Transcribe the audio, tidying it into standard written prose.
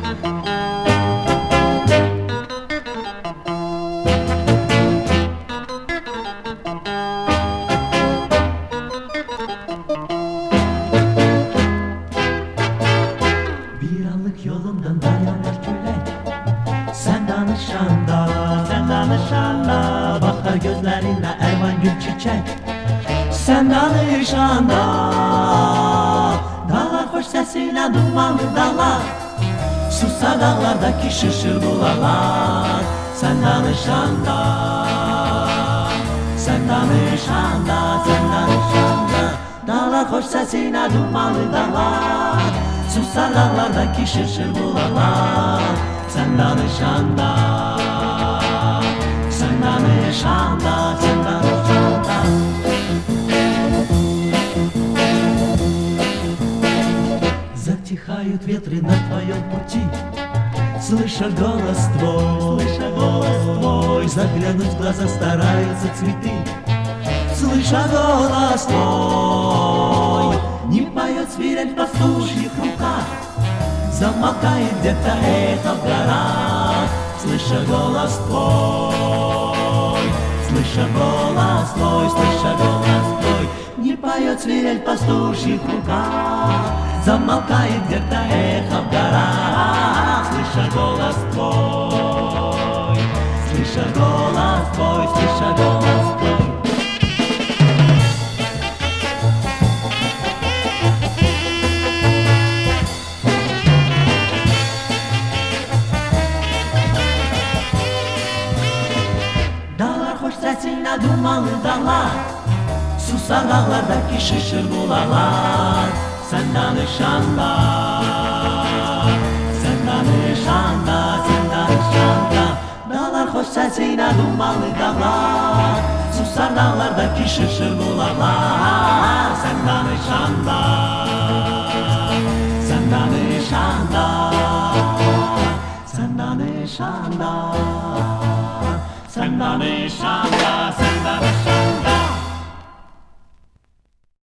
Bir anlık yolundan dayanır kölek, sen danışanda bakar gözlerine ervan gül çiçek. Sen danışanda dağlar hoş sesiyle dumanlı dağlar, susar dağlardaki şırşır bulalar. Sen danışanda dağlar hoş sesiyle dumanlı dağlar, susar dağlardaki şırşır bulalar. Sen danışanda затихают ветры на твоем пути, слыша голос твой, заглянуть в глаза стараются цветы. Слыша голос твой, не поет свирель в пастушьих руках, замолкает где-то эхо в горах. Слыша голос твой, не поет свирель в пастушьих руках, замолкает где-то эхо в горах. Слыша голос твой, слыша голос твой. Dağlar hoş sesiyle dumanlı dağlar, susar dağlardaki şışır bulalar. Sen danışanda dağlar hoş sesiyle dumanlı dağlar, susar dağlardaki şışır bulalar. Sen danışanda sen danışanda